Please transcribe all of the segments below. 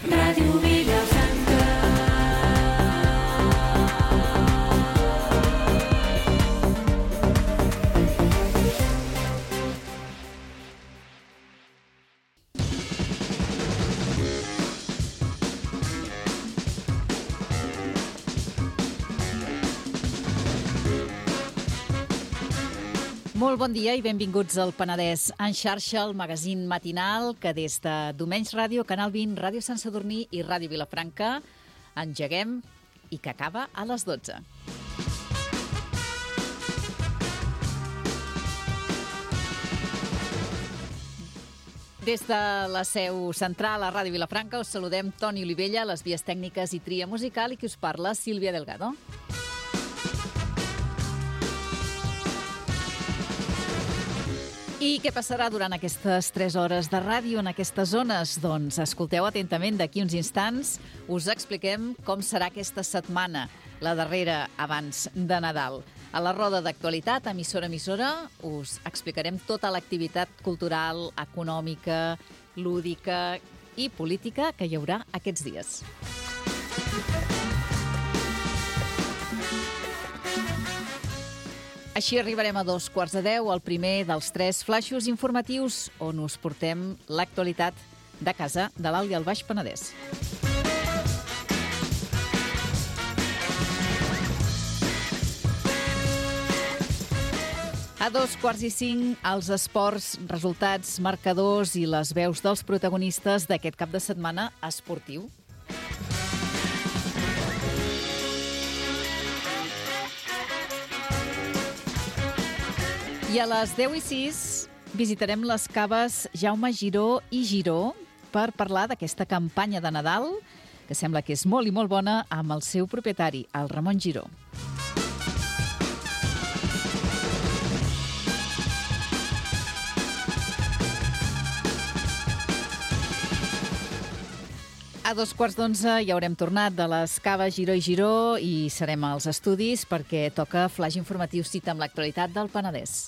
Ràdio Vilafranca. Molt bon dia i benvinguts al Penedès en xarxa, el magazín matinal que des de Domenys Ràdio, Canal 20, Ràdio Sant Sadurní i Ràdio Vilafranca engeguem i que acaba a les 12. Des de la seu central a Ràdio Vilafranca us saludem Toni Olivella, les vies tècniques i tria musical, i qui us parla, Sílvia Delgado. I què passarà durant aquestes 3 hores de ràdio en aquestes zones? Doncs escolteu atentament, d'aquí uns instants us expliquem com serà aquesta setmana, la darrera abans de Nadal. A la roda d'actualitat, emissora a emissora, us explicarem tota l'activitat cultural, econòmica, lúdica i política que hi haurà aquests dies. Així arribarem a 9:45, el primer dels 3 flaixos informatius on us portem l'actualitat de casa, de l'Alt i el Baix Penedès. A 2:45, els esports, resultats, marcadors i les veus dels protagonistes d'aquest cap de setmana esportiu. I a les 10:06 visitarem les caves Jaume Giró i Giró per parlar d'aquesta campanya de Nadal, que sembla que és molt i molt bona, amb el seu propietari, el Ramon Giró. A 11:15 ja haurem tornat de les caves Giró i Giró i serem als estudis perquè toca flaix informatiu, cita amb l'actualitat del Penedès.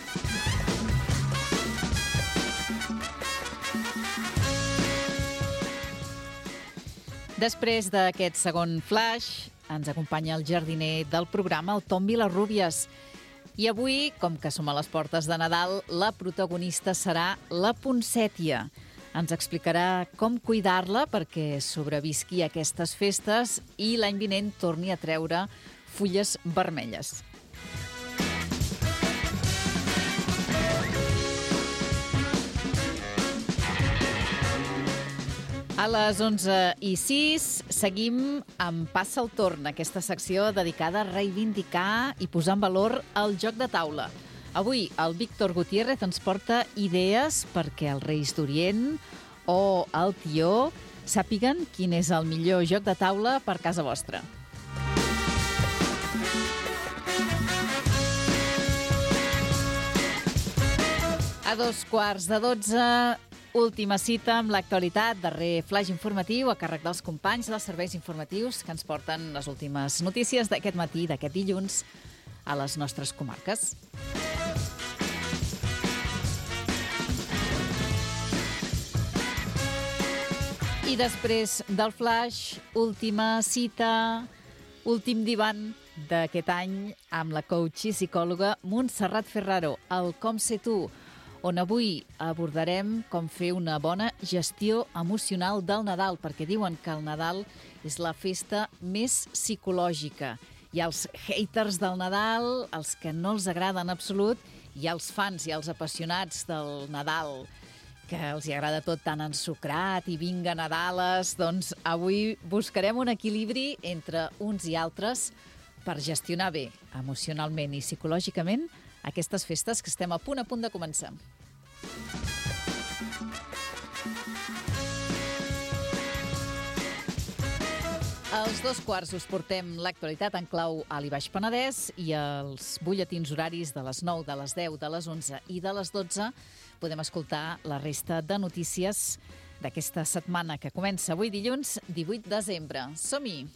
Després d'aquest segon flaix ens acompanya el jardiner del programa, el Tom Vilarrúbies. I avui, com que som a les portes de Nadal, la protagonista serà la poncètia. Ens explicarà com cuidar-la perquè sobrevisqui a aquestes festes i l'any vinent torni a treure fulles vermelles. A les 11:06 seguim amb Passa el torn, aquesta secció dedicada a reivindicar i posar en valor el joc de taula. Avui el Víctor Gutiérrez ens porta idees perquè els Reis d'Orient o el Tió sàpiguen quin és el millor joc de taula per casa vostra. A 11:15, última cita amb l'actualitat, darrer flaix informatiu a càrrec dels companys dels serveis informatius que ens porten les últimes notícies d'aquest matí, d'aquest dilluns, a les nostres comarques. I després del flaix, última cita, últim divan d'aquest any amb la coach i psicòloga Montserrat Ferraro, el Com Ser Tu, on avui abordarem com fer una bona gestió emocional del Nadal, perquè diuen que el Nadal és la festa més psicològica. Hi ha els haters del Nadal, els que no els agrada en absolut, hi ha els fans i els apassionats del Nadal, que els hi agrada tot tan ensucrat i vinga Nadales. Doncs avui buscarem un equilibri entre uns i altres per gestionar bé, emocionalment i psicològicament, aquestes festes que estem a punt de començar. Als 2:15 us portem l'actualitat en clau a l'Baix Penedès i els butlletins horaris de les 9, de les 10, de les 11 i de les 12 podem escoltar la resta de notícies d'aquesta setmana que comença avui dilluns 18 de desembre. Som-hi!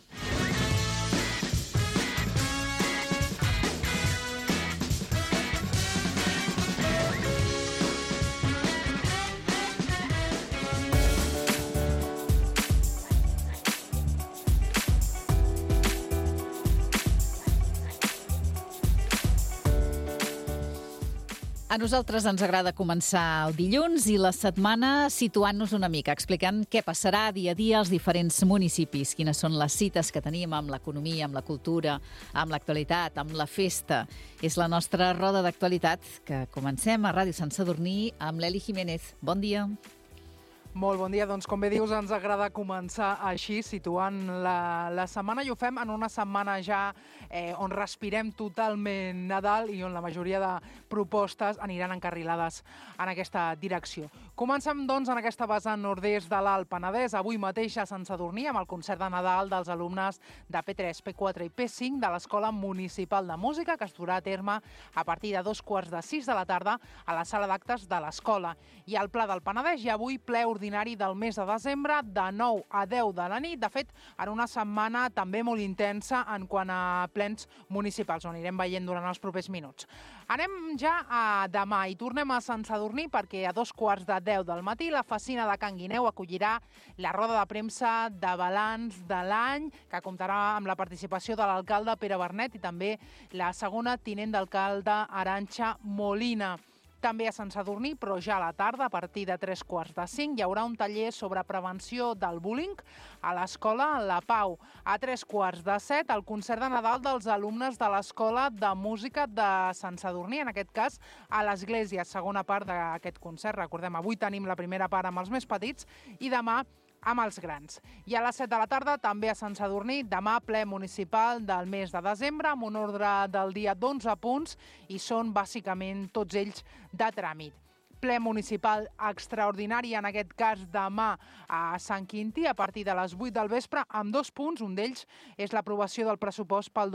A nosaltres ens agrada començar el dilluns i la setmana situant-nos una mica, explicant què passarà dia a dia als diferents municipis, quines són les cites que tenim amb l'economia, amb la cultura, amb l'actualitat, amb la festa. És la nostra roda d'actualitat que comencem a Ràdio Sant Sadurní amb l'Eli Jiménez. Bon dia. Molt bon dia. Doncs com bé dius, ens agrada començar així, situant la setmana, i ho fem en una setmana ja on respirem totalment Nadal i on la majoria de propostes aniran encarrilades en aquesta direcció. Comencem, doncs, en aquesta vessant nord-est de l'Alt Penedès, avui mateix a Sant Sadurní, amb el concert de Nadal dels alumnes de P3, P4 i P5 de l'Escola Municipal de Música, que es durà a terme a partir de 5:45 de la tarda a la sala d'actes de l'escola. I al Pla del Penedès hi ha avui ple ordinari del mes de desembre, de 9 a 10 de la nit. De fet, en una setmana també molt intensa en quant a plens municipals, on anirem veient durant els propers minuts. Anem ja a demà i tornem a Sant Sadurní perquè a 2:15 del matí la Facina de Can Guineu acollirà la roda de premsa de balanç de l'any, que comptarà amb la participació de l'alcalde Pere Bernet i també la segona tinent d'alcalde Arantxa Molina. També a Sant Sadurní, però ja a la tarda, a partir de 3:45, hi haurà un taller sobre prevenció del bullying a l'escola La Pau. A 3:15, el concert de Nadal dels alumnes de l'Escola de Música de Sant Sadurní, en aquest cas a l'Església. Segona part d'aquest concert. Recordem, avui tenim la primera part amb els més petits i demà amb els grans. I a les 7 de la tarda, també a Sant Sadurní, demà ple municipal del mes de desembre, amb un ordre del dia d'11 punts, i són bàsicament tots ells de tràmit. Ple municipal extraordinari, en aquest cas demà a Sant Quintí, a partir de les 8 del vespre, amb 2 punts. Un d'ells és l'aprovació del pressupost pel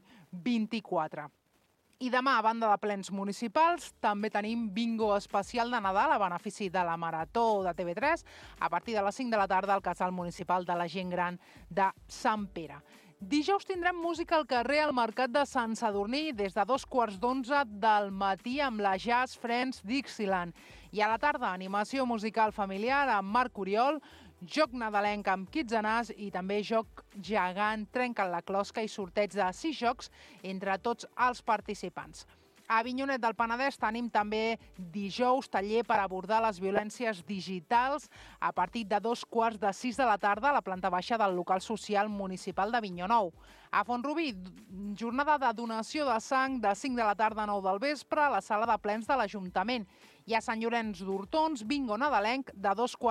2024. I demà, a banda de plens municipals, també tenim bingo especial de Nadal a benefici de la Marató de TV3 a partir de les 5 de la tarda al Casal Municipal de la Gent Gran de Sant Pere. Dijous tindrem música al carrer al Mercat de Sant Sadurní des de 2:15 del matí amb la Jazz Friends Dixieland. I a la tarda, animació musical familiar amb Marc Oriol, joc nadalenc amb Kitzenàs i també joc gegant, trenquen la closca i sorteig de 6 jocs entre tots els participants. A Avinyonet del Penedès tenim també dijous taller per abordar les violències digitals a partir de 2:15 de la tarda a la planta baixa del local social municipal d'Avinyó Nou. A Font-rubí, jornada de donació de sang de 5 de la tarda a 9 del vespre a la sala de plens de l'Ajuntament. I a Sant Llorenç d'Hortons, bingo nadalenc de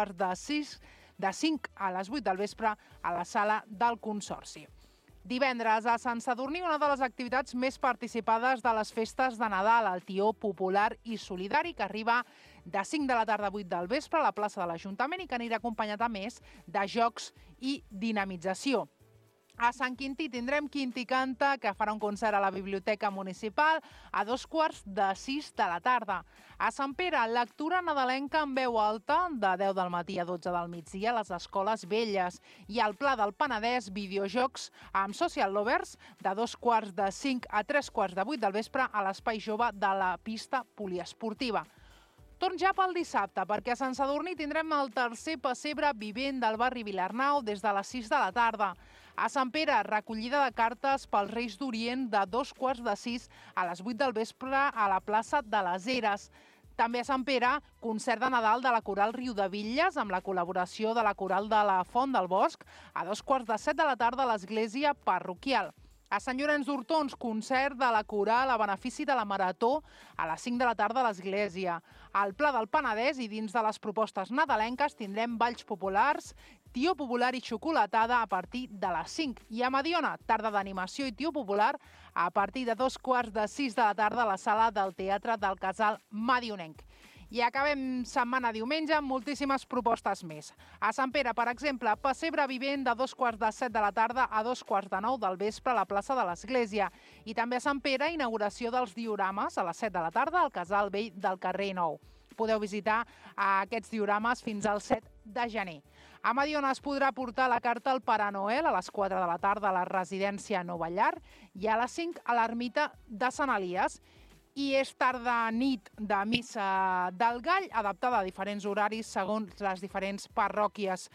2:45 de 5 a les 8 del vespre a la sala del Consorci. Divendres a Sant Sadurní, una de les activitats més participades de les festes de Nadal, el Tió Popular i Solidari, que arriba de 5 de la tarda a 8 del vespre a la plaça de l'Ajuntament i que anirà acompanyat a més de jocs i dinamització. A Sant Quintí tindrem Quintí Canta, que farà un concert a la Biblioteca Municipal a 5:45 de la tarda. A Sant Pere, lectura nadalenca en veu alta de 10 del matí a 12 del migdia a les escoles velles. I al Pla del Penedès, videojocs amb Social Lovers de 2:45 a 3:15 del vespre a l'Espai Jove de la pista poliesportiva. Torn ja pel dissabte, perquè a Sant Sadurní tindrem el tercer pessebre vivent del barri Vilarnau des de les 6 de la tarda. A Sant Pere, recollida de cartes pels Reis d'Orient de 5:15 a les 8 del vespre a la plaça de les Eres. També a Sant Pere, concert de Nadal de la Coral Riudebitlles amb la col·laboració de la Coral de la Font del Bosc a 2:15 de la tarda a l'església parroquial. A Sant Llorenç d'Hortons, concert de la Coral a benefici de la Marató a les 5 de la tarda a l'església. Al Pla del Penedès i dins de les propostes nadalenques tindrem balls populars, Tió Popular i xocolatada a partir de les 5. I a Mediona, tarda d'animació i Tió Popular a partir de 2:15 de la tarda a la sala del Teatre del Casal Medionenc. I acabem setmana diumenge amb moltíssimes propostes més. A Sant Pere, per exemple, pessebre vivent de 2:15 de la tarda a 2:15 del vespre a la plaça de l'Església. I també a Sant Pere, inauguració dels diorames a les 7 de la tarda al Casal Vell del carrer Nou. Podeu visitar aquests diorames fins al 7 de gener. A Mediona es podrà portar la carta al Pare Noel a les 4 de la tarda a la residència Nova Llar i a les 5 a l'ermita de Sant Elies. I és tarda nit de missa del Gall, adaptada a diferents horaris segons les diferents parròquies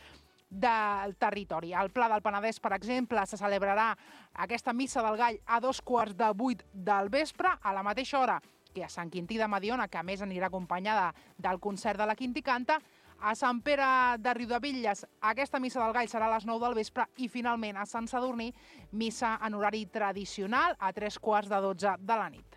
del territori. Al Pla del Penedès, per exemple, se celebrarà aquesta missa del Gall a 7:15 del vespre. A la mateixa hora que a Sant Quintí de Mediona, que a més anirà acompanyada del concert de la Quinti Canta. A Sant Pere de Riudebitlles, aquesta missa del Gall serà a les 9 del vespre i finalment a Sant Sadurní, missa en horari tradicional a 3:15 de la nit.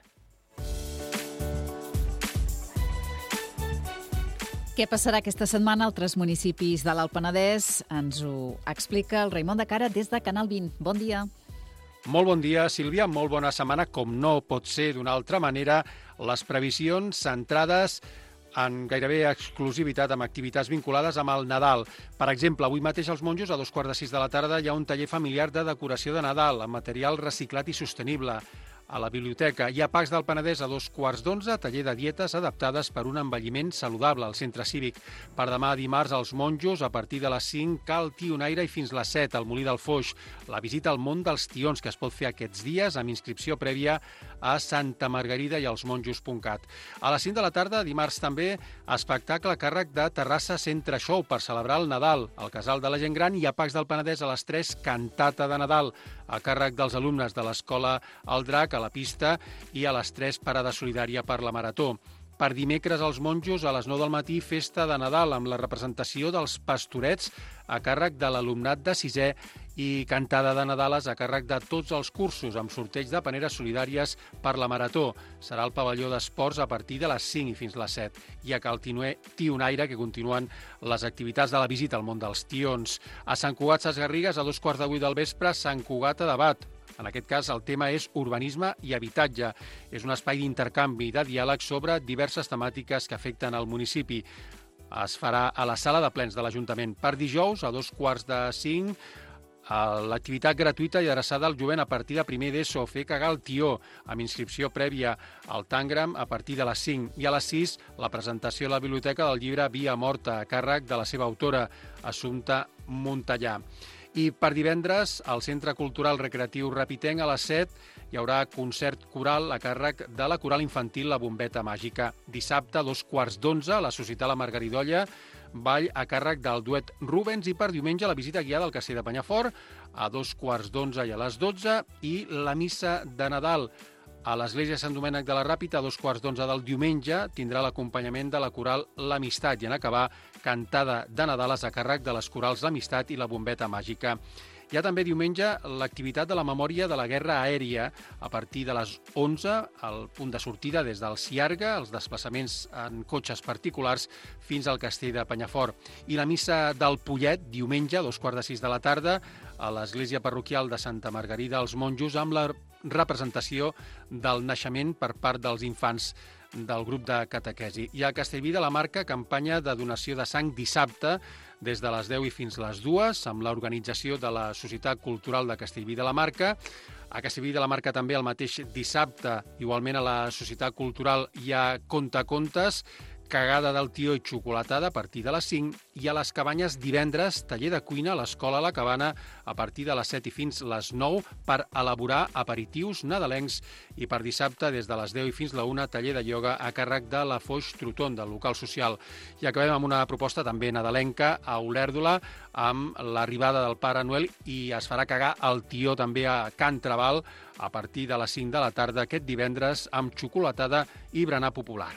Què passarà aquesta setmana a altres municipis de l'Alt Penedès? Ens ho explica el Raimon de Cara des de Canal 20. Bon dia. Molt bon dia, Sílvia. Molt bona setmana. Com no pot ser d'una altra manera, les previsions centrades en gairebé exclusivitat amb activitats vinculades amb el Nadal. Per exemple, avui mateix als Monjos, a 5:15 de la tarda, hi ha un taller familiar de decoració de Nadal amb material reciclat i sostenible. A la biblioteca hi ha Pacs del Penedès a 11:15, taller de dietes adaptades per un envelliment saludable al centre cívic. Per demà dimarts als Monjos, a partir de les 5, cal tionaire i fins les 7 al Molí del Foix. La visita al món dels tions que es pot fer aquests dies amb inscripció prèvia a Santa Margarida i als monjos.cat. A les 5 de la tarda, dimarts també, espectacle a càrrec de Terrassa Centre Show per celebrar el Nadal. Al Casal de la Gent Gran hi ha Pacs del Penedès a les 3, cantata de Nadal, a càrrec dels alumnes de l'Escola El Drac, a la pista, i a les 3, parada solidària per la Marató. Per dimecres als Monjos, a les 9 del matí, festa de Nadal amb la representació dels Pastorets a càrrec de l'alumnat de 6è i cantada de Nadales a càrrec de tots els cursos amb sorteig de paneres solidàries per la Marató. Serà al pavelló d'esports a partir de les 5 i fins les 7. I a Cal Tionaire, que continuen les activitats de la visita al món dels tions. A Sant Cugat Sesgarrigues, a 7:15 del vespre, Sant Cugat a debat. En aquest cas, el tema és urbanisme i habitatge. És un espai d'intercanvi i de diàleg sobre diverses temàtiques que afecten el municipi. Es farà a la sala de plens de l'Ajuntament. Per dijous, a 4:45, l'activitat gratuïta i adreçada al jovent a partir de primer d'ESO, fer cagar el tió, amb inscripció prèvia al Tangram a partir de les 5. I a les 6, la presentació a la biblioteca del llibre Via Morta, a càrrec de la seva autora, Assumpta Montellà. I per divendres, al Centre Cultural Recreatiu Rapitenc, a les 7, hi haurà concert coral a càrrec de la coral infantil La Bombeta Màgica. Dissabte, a 2:15, a la Societat La Margaridolla, ball a càrrec del duet Rubens, i per diumenge la visita guiada al Castell de Penyafort a 2:15 i a les 12, i la missa de Nadal a l'Església Sant Domènec de la Ràpita a 2:15 del diumenge tindrà l'acompanyament de la coral L'Amistat i en acabar cantada de Nadales a càrrec de les corals L'Amistat i La Bombeta Màgica. Hi ha també diumenge l'activitat de la memòria de la guerra aèria a partir de les 11, al punt de sortida des del Ciarga, els desplaçaments en cotxes particulars fins al Castell de Penyafort. I la missa del Pollet, diumenge, a 5:15 de la tarda, a l'església parroquial de Santa Margarida als Monjos, amb la representació del naixement per part dels infants del grup de catequesi. I a Castellví de la Marca, campanya de donació de sang dissabte, des de les 10 i fins les 2, amb l'organització de la Societat Cultural de Castellví de la Marca. A Castellví de la Marca també el mateix dissabte, igualment a la Societat Cultural hi ha contacontes, cagada del tió i xocolatada a partir de les 5, i a les Cabanyes divendres, taller de cuina a l'Escola La Cabana a partir de les 7 i fins les 9 per elaborar aperitius nadalencs, i per dissabte des de les 10 i fins la 1 taller de ioga a càrrec de la Foix Troton, del local social. I acabem amb una proposta també nadalenca a Olèrdola amb l'arribada del Pare Noel, i es farà cagar el tió també a Can Trabal a partir de les 5 de la tarda aquest divendres amb xocolatada i berenar popular.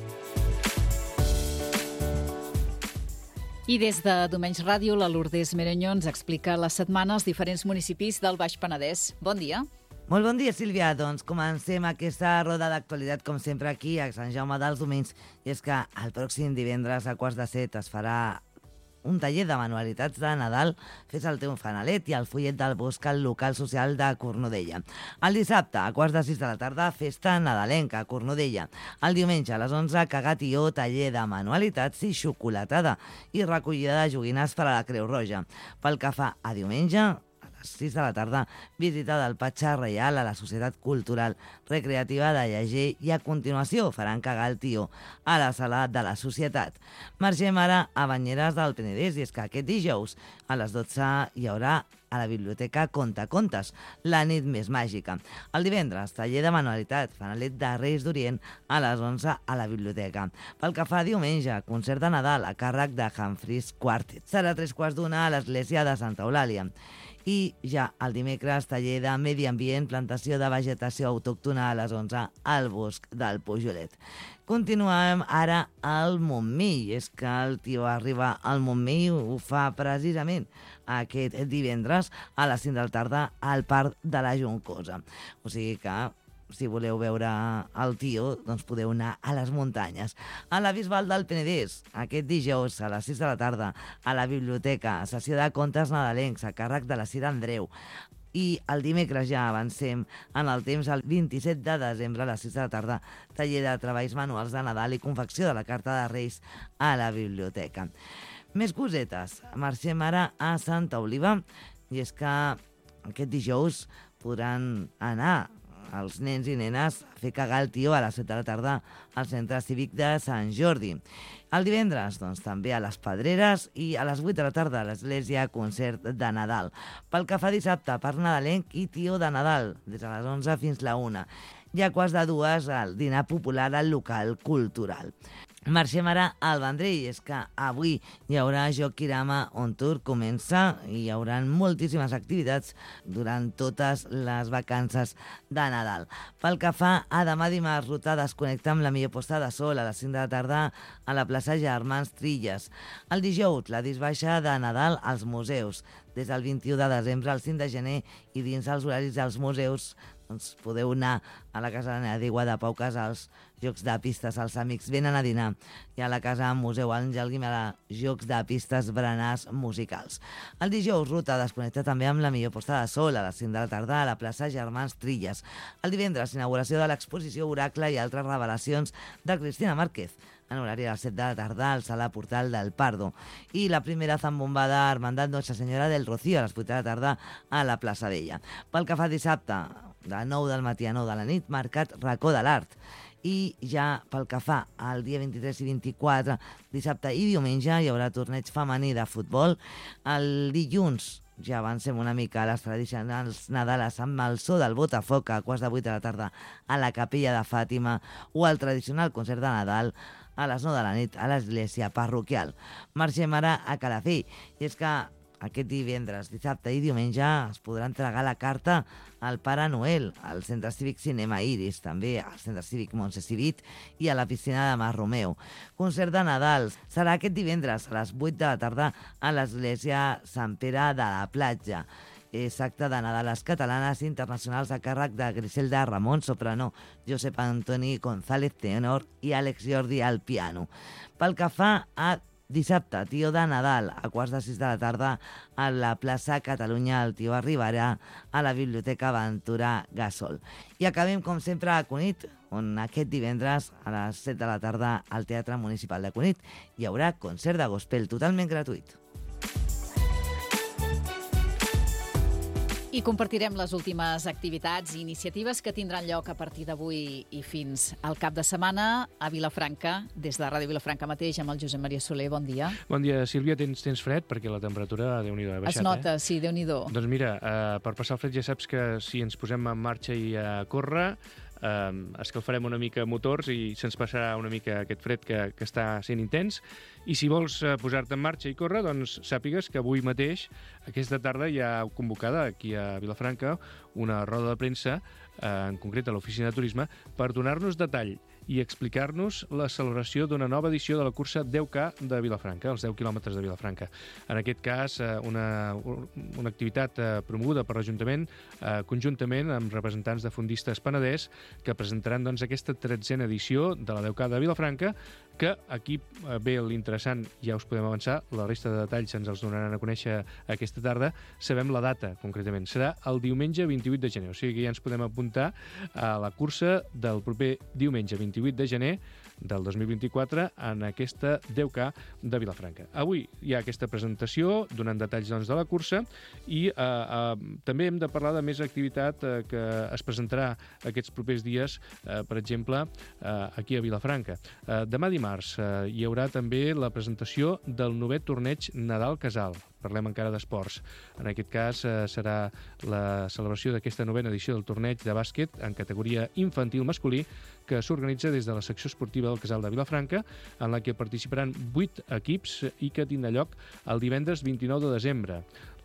I des de Domenys Ràdio, la Lourdes Mereñó ens explica la setmana als diferents municipis del Baix Penedès. Bon dia. Molt bon dia, Sílvia. Doncs comencem aquesta roda d'actualitat, com sempre, aquí a Sant Jaume dels Domenys. I és que el pròxim divendres a 6:45 es farà un taller de manualitats de Nadal, fes el teu fanalet i el fullet del bosc al local social de Cornudella. El dissabte, a 5:45 de la tarda, festa nadalenca a Cornudella. El diumenge, a les 11, cagatió, taller de manualitats i xocolatada i recollida de joguines per a la Creu Roja. Pel que fa a diumenge, a les 6 de la tarda, visita del Patxa Reial a la Societat Cultural Recreativa de Llager, i a continuació faran cagar el tió a la sala de la Societat. Marxem ara a Banyeres del Penedès, i és que aquest dijous a les 12 hi haurà a la biblioteca Contacontes, la nit més màgica. El divendres, taller de manualitat, fanalet de Reis d'Orient a les 11 a la biblioteca. Pel que fa a diumenge, concert de Nadal a càrrec de Humphreys Quartet. Serà a 3:15 a l'església de Santa Eulàlia. I ja el dimecres, taller de medi ambient, plantació de vegetació autòctona a les 11 al bosc del Pujolet. Continuem ara al Montmell. És que el tio arriba al Montmell, ho fa precisament aquest divendres a les 5 de la tarda al Parc de la Joncosa. O sigui que, si voleu veure el tio, doncs podeu anar a les muntanyes. A la Bisbal del Penedès, aquest dijous a les 6 de la tarda, a la biblioteca, sessió de contes nadalencs a càrrec de la Cira Andreu. I el dimecres ja avancem en el temps, el 27 de desembre a les 6 de la tarda, taller de treballs manuals de Nadal i confecció de la carta de Reis a la biblioteca. Més cosetes. Marxem ara a Santa Oliva, i és que aquest dijous podran anar els nens i nenes a fer cagar el tio a les 7 de la tarda al Centre Cívic de Sant Jordi. El divendres, doncs, també a les Pedreres, i a les 8 de la tarda a l'Església concert de Nadal. Pel que fa dissabte, parc nadalenc i tio de Nadal, des de les 11 fins la 1. I a quarts de 2 el dinar popular al local cultural. Marxem ara al Vendrell. És que avui hi haurà Joc Kirama on Tour comença i hi haurà moltíssimes activitats durant totes les vacances de Nadal. Pel que fa a demà dimarts, ruta Desconnecta amb la millor posta de sol a les 5 de la tarda a la plaça Germans Trilles. El dijous, la disbaixa de Nadal als museus. Des del 21 de desembre al 5 de gener i dins els horaris dels museus, doncs podeu anar a la Casa d'Aigua de Pau Casals, jocs de pistes, els amics venen a dinar, i a la Casa Museu Àngel Guimerà, jocs de pistes, berenars musicals. El dijous, ruta Desconnecta també amb la millor posta de sol a les 5 de la tarda a la plaça Germans Trilles. El divendres, inauguració de l'exposició Oracle i altres revelacions de Cristina Márquez, en horari a les 7 de la tarda al Sala Portal del Pardo. I la primera zambombada Hermandad Nuestra Senyora del Rocío a les 8 de la tarda a la plaça Vella. Pel que fa dissabte, de 9 del matí a 9 de la nit, marcat Racó de l'Art. I ja pel que fa al dia 23 i 24, dissabte i diumenge, hi haurà torneig femení de futbol. El dilluns ja avancem una mica a les tradicionals Nadales amb el so del Botafoc a quarts de 8 de la tarda a la Capella de Fàtima, o el tradicional concert de Nadal a les 9 de la nit a l'església parroquial. Marxem ara a Calafell. I és que aquest divendres, dissabte i diumenge es podrà entregar la carta al Pare Noel, al Centre Cívic Cinema Iris, també al Centre Cívic Montse Civit i a la piscina de Mar Romeu. Concert de Nadal serà aquest divendres a les 8 de la tarda a l'església Sant Pere de la Platja. És acte de Nadales catalanes internacionals a càrrec de Griselda Ramon, soprano, Josep Antoni González, tenor, i Àlex Jordi al piano. Pel que fa a dissabte, tio de Nadal, a quarts de 6 de la tarda a la plaça Catalunya, el tio arribarà a la Biblioteca Ventura Gasol. I acabem, com sempre, a Cunit, on aquest divendres a les 7 de la tarda al Teatre Municipal de Cunit hi haurà concert de gospel totalment gratuït. I compartirem les últimes activitats i iniciatives que tindran lloc a partir d'avui i fins al cap de setmana a Vilafranca, des de Ràdio Vilafranca mateix, amb el Josep Maria Soler. Bon dia. Bon dia, Sílvia. Tens fred? Perquè la temperatura, Déu-n'hi-do, ha baixat. Es nota, sí, Déu-n'hi-do. Doncs mira, per passar el fred ja saps que si ens posem en marxa i a córrer, escalfarem una mica motors i se'ns passarà una mica aquest fred que està sent intens. I si vols posar-te en marxa i córrer, doncs sàpigues que avui mateix, aquesta tarda, hi ha convocada aquí a Vilafranca una roda de premsa, en concret a l'oficina de turisme, per donar-nos detall i explicar-nos la celebració d'una nova edició de la cursa 10K de Vilafranca, els 10 quilòmetres de Vilafranca. En aquest cas, una activitat promoguda per l'Ajuntament, conjuntament amb representants de Fondistes Penedès, que presentaran doncs, aquesta 13a edició de la 10K de Vilafranca, que aquí ve l'interessant, ja us podem avançar, la resta de detalls ens els donaran a conèixer aquesta tarda. Sabem la data, concretament. Serà el diumenge 28 de gener, o sigui que ja ens podem apuntar a la cursa del proper diumenge 28 de gener del 2024 en aquesta 10K de Vilafranca. Avui hi ha aquesta presentació, donant detalls doncs, de la cursa, i també hem de parlar de més activitat que es presentarà aquests propers dies, per exemple, aquí a Vilafranca. Demà dimarts hi haurà també la presentació del 9è torneig Nadal Casal. Parlem encara d'esports. En aquest cas serà la celebració d'aquesta 9a edició del torneig de bàsquet en categoria infantil masculí que s'organitza des de la secció esportiva del Casal de Vilafranca, en la que participaran 8 equips i que tindrà lloc el divendres 29 de desembre.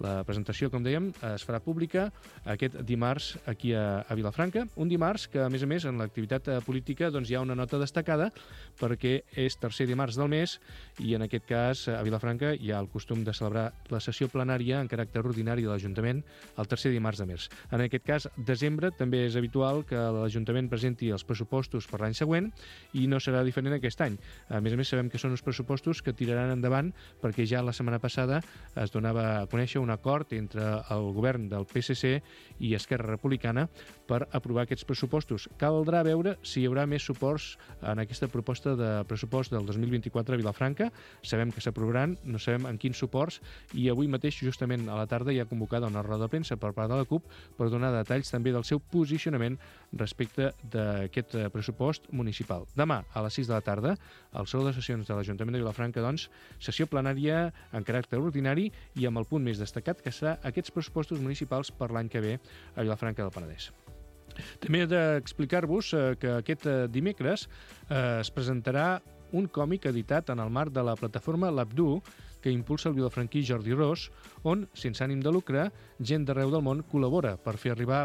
La presentació, com dèiem, es farà pública aquest dimarts aquí a Vilafranca. Un dimarts que, a més, en l'activitat política hi ha una nota destacada perquè és tercer dimarts del mes i, en aquest cas, a Vilafranca hi ha el costum de celebrar la sessió plenària en caràcter ordinari de l'Ajuntament el tercer dimarts de mes. En aquest cas, desembre, també és habitual que l'Ajuntament presenti els pressupostos per l'any següent i no serà diferent aquest any. A més, sabem que són uns pressupostos que tiraran endavant perquè ja la setmana passada es donava a conèixer un acord entre el govern del PSC i Esquerra Republicana per aprovar aquests pressupostos. Caldrà veure si hi haurà més suports en aquesta proposta de pressupost del 2024 a Vilafranca. Sabem que s'aprovaran, no sabem en quins suports, i avui mateix, justament a la tarda, hi ha convocada una roda de premsa per part de la CUP per donar detalls també del seu posicionament respecte d'aquest pressupost municipal. Demà, a les 6 de la tarda, al Saló de Sessions de l'Ajuntament de Vilafranca, sessió plenària en caràcter ordinari i amb el punt més destacat que serà aquests pressupostos municipals per l'any que ve a Vilafranca del Penedès. També he d'explicar-vos que aquest dimecres es presentarà un còmic editat en el marc de la plataforma L'Abdu, que impulsa el vilafranquí Jordi Ros, on, sense ànim de lucre, gent d'arreu del món col·labora per fer arribar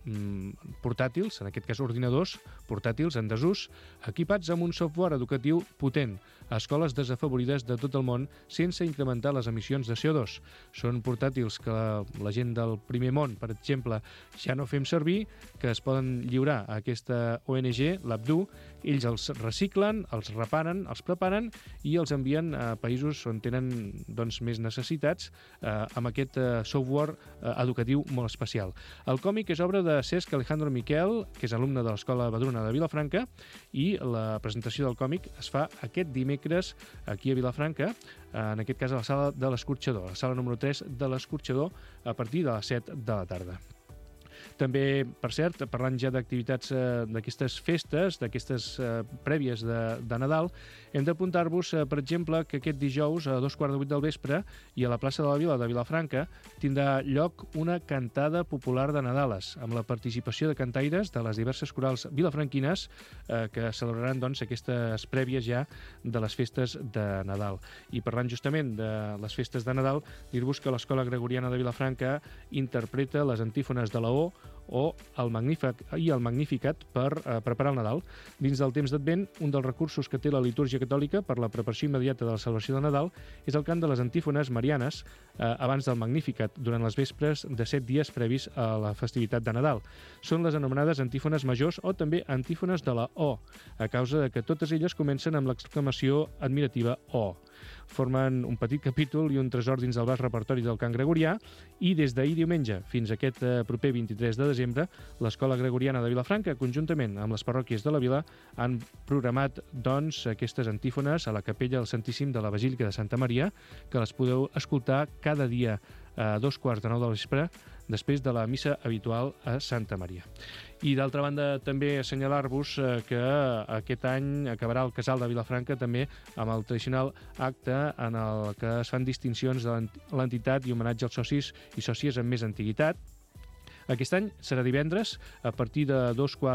portàtils, en aquest cas ordinadors, portàtils en desús, equipats amb un software educatiu potent a escoles desafavorides de tot el món sense incrementar les emissions de CO2. Són portàtils que la gent del primer món, per exemple, ja no fem servir, que es poden lliurar a aquesta ONG, l'Abdu. Ells els reciclen, els reparen, els preparen i els envien a països on tenen més necessitats amb aquest software educatiu molt especial. El còmic és obra de Cesc Alejandro Miquel, que és alumne de l'Escola Badruna de Vilafranca, i la presentació del còmic es fa aquest dimecres aquí a Vilafranca, en aquest cas a la sala de l'Escorxador, la sala número 3 de l'Escorxador, a partir de les 7 de la tarda. També, per cert, parlant ja d'activitats d'aquestes festes, d'aquestes prèvies de Nadal, hem d'apuntar-vos, per exemple, que aquest dijous a 2:15 del vespre i a la plaça de la Vila de Vilafranca tindrà lloc una cantada popular de Nadales, amb la participació de cantaires de les diverses corals vilafranquines que celebraran aquestes prèvies ja de les festes de Nadal. I parlant justament de les festes de Nadal, dir-vos que l'Escola Gregoriana de Vilafranca interpreta les antífones de l'O o el Magnificat per preparar el Nadal. Dins del temps d'Advent, un dels recursos que té la litúrgia catòlica per la preparació immediata de la celebració de Nadal és el cant de les antífones marianes abans del Magnificat, durant les vespres de 7 dies previs a la festivitat de Nadal. Són les anomenades antífones majors o també antífones de la O, a causa de que totes elles comencen amb l'exclamació admirativa O. Formen un petit capítol i un tresor dins del vast repertori del cant gregorià, i des d'ahir diumenge fins a aquest proper 23 de desembre, l'Escola Gregoriana de Vilafranca, conjuntament amb les parròquies de la vila, han programat aquestes antífones a la capella del Santíssim de la Basílica de Santa Maria, que les podeu escoltar cada dia a 2:15 del vespre, després de la missa habitual a Santa Maria. I, d'altra banda, també assenyalar-vos que aquest any acabarà el Casal de Vilafranca també amb el tradicional acte en el que es fan distincions de l'entitat i homenatge als socis i sòcies amb més antiguitat. Aquest any serà divendres, a partir de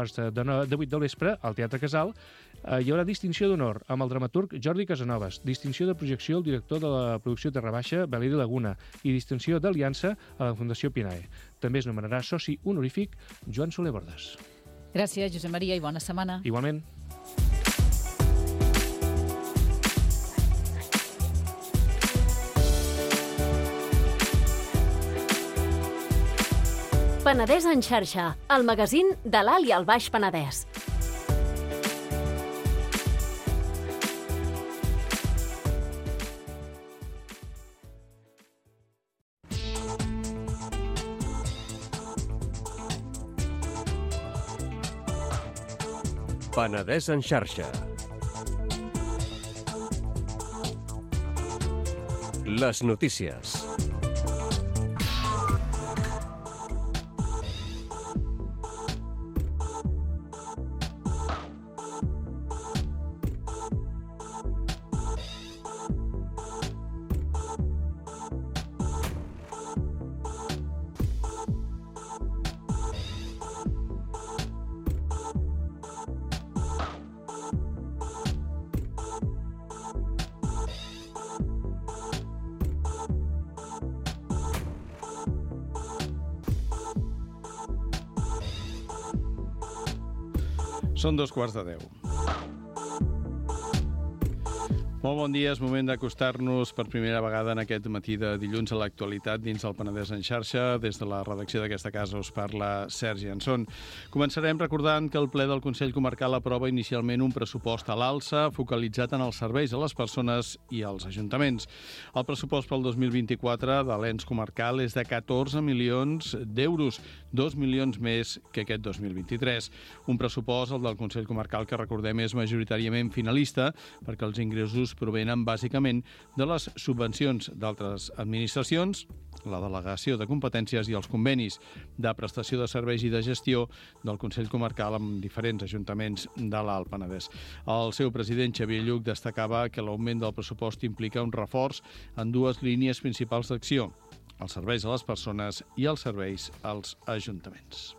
2:15 del vespre, al Teatre Casal. Hi haurà distinció d'honor amb el dramaturg Jordi Casanovas, distinció de projecció al director de la producció Terra Baixa, Valeri Laguna, i distinció d'aliança a la Fundació Pinae. També es nomenarà soci honorífic Joan Soler Bordes. Gràcies, Josep Maria, i bona setmana. Igualment. Penedès en xarxa, el magazín de l'Alt i el Baix Penedès. Penedès en xarxa. Les notícies. Són 2:15. Molt bon dia, és moment d'acostar-nos per primera vegada en aquest matí de dilluns a l'actualitat dins del Penedès en xarxa. Des de la redacció d'aquesta casa us parla Sergi Anson. Començarem recordant que el ple del Consell Comarcal aprova inicialment un pressupost a l'alça focalitzat en els serveis a les persones i als ajuntaments. El pressupost pel 2024 de l'ens comarcal és de 14 milions d'euros, 2 milions més que aquest 2023. Un pressupost, el del Consell Comarcal, que recordem és majoritàriament finalista perquè els ingressos provenen bàsicament de les subvencions d'altres administracions, la delegació de competències i els convenis de prestació de serveis i de gestió del Consell Comarcal amb diferents ajuntaments de l'Alt Penedès. El seu president, Xavier Lluch, destacava que l'augment del pressupost implica un reforç en dues línies principals d'acció: els serveis a les persones i els serveis als ajuntaments.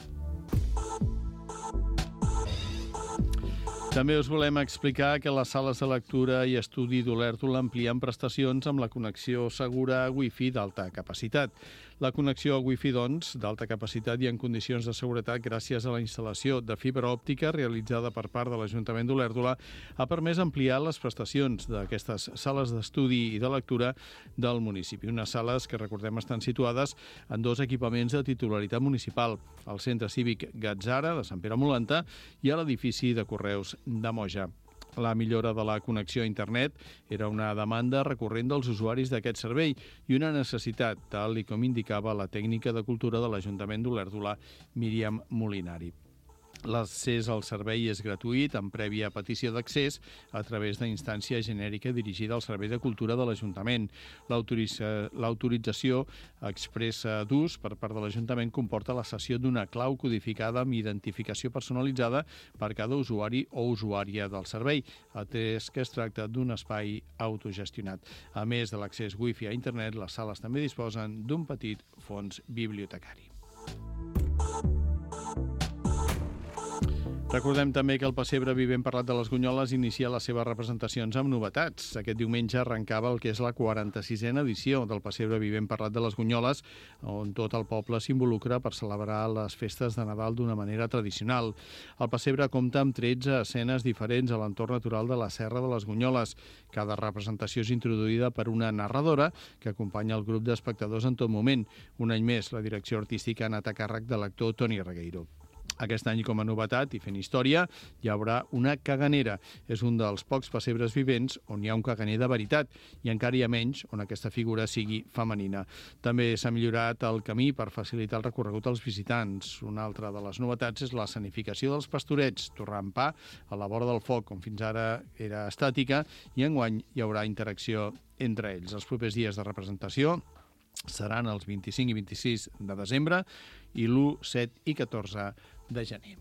També us volem explicar que les sales de lectura i estudi d'Olèrdola amplien prestacions amb la connexió segura a Wi-Fi d'alta capacitat. La connexió a Wi-Fi, doncs, d'alta capacitat i en condicions de seguretat gràcies a la instal·lació de fibra òptica realitzada per part de l'Ajuntament d'Olèrdola ha permès ampliar les prestacions d'aquestes sales d'estudi i de lectura del municipi. Unes sales que, recordem, estan situades en dos equipaments de titularitat municipal, al Centre Cívic Gatzara de Sant Pere Molanta i a l'edifici de Correus de Moja. La millora de la connexió a internet era una demanda recurrent dels usuaris d'aquest servei i una necessitat, tal com indicava la tècnica de cultura de l'Ajuntament d'Olèrdola, Míriam Molinari. L'accés al servei és gratuït, amb prèvia petició d'accés a través d'instància genèrica dirigida al Servei de Cultura de l'Ajuntament. L'autorització expressa d'ús per part de l'Ajuntament comporta la cessió d'una clau codificada amb identificació personalitzada per cada usuari o usuària del servei, atès que es tracta d'un espai autogestionat. A més de l'accés Wi-Fi a internet, les sales també disposen d'un petit fons bibliotecari. Recordem també que el Pessebre Vivent Parlat de les Gunyoles inicia les seves representacions amb novetats. Aquest diumenge arrencava el que és la 46a edició del Pessebre Vivent Parlat de les Gunyoles, on tot el poble s'involucra per celebrar les festes de Nadal d'una manera tradicional. El Pessebre compta amb 13 escenes diferents a l'entorn natural de la Serra de les Gunyoles. Cada representació és introduïda per una narradora que acompanya el grup d'espectadors en tot moment. Un any més, la direcció artística ha anat a càrrec de l'actor Toni Regueiro. Aquest any, com a novetat i fent història, hi haurà una caganera. És un dels pocs pessebres vivents on hi ha un caganer de veritat i encara hi ha menys on aquesta figura sigui femenina. També s'ha millorat el camí per facilitar el recorregut als visitants. Una altra de les novetats és l'escenificació dels pastorets, torrant pa a la vora del foc, com fins ara era estàtica, i enguany hi haurà interacció entre ells. Els propers dies de representació seran els 25 i 26 de desembre i l'1, 7 i 14 de gener.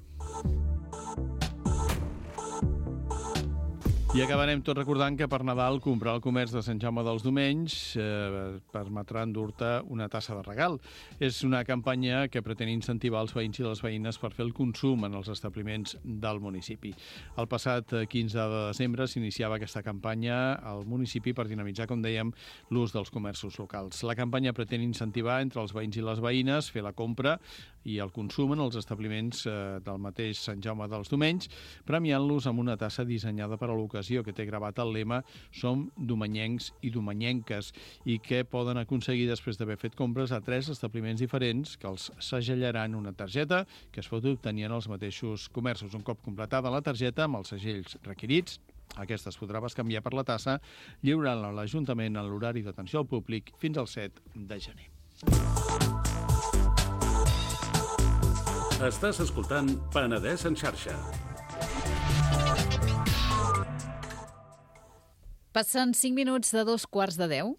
I acabarem tot recordant que per Nadal comprar al comerç de Sant Jaume dels Domenys permetrà endur-te una tassa de regal. És una campanya que pretén incentivar els veïns i les veïnes per fer el consum en els establiments del municipi. El passat 15 de desembre s'iniciava aquesta campanya al municipi per dinamitzar, com dèiem, l'ús dels comerços locals. La campanya pretén incentivar entre els veïns i les veïnes fer la compra i el consum en els establiments del mateix Sant Jaume dels Domenys, premiant-los amb una tassa dissenyada per a l'ocasió que té gravat el lema "Som domenyencs i domenyenques" i que poden aconseguir després d'haver fet compres a 3 establiments diferents que els segellaran una targeta que es pot obtenir en els mateixos comerços. Un cop completada la targeta amb els segells requerits, aquesta es podrà bescanviar per la tassa, lliurant-la a l'Ajuntament en l'horari d'atenció al públic fins al 7 de gener. Estàs escoltant Penedès en xarxa. Passen 5 minuts de 9:15.